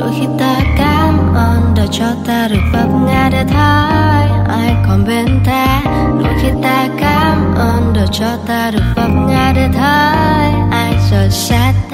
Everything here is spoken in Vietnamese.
Đôi khi ta cảm ơn đã cho ta được vấp ngã để thấy ai còn bên ta. Đôi khi ta cảm ơn đã cho ta được vấp ngã để thấy ai rời xa ta.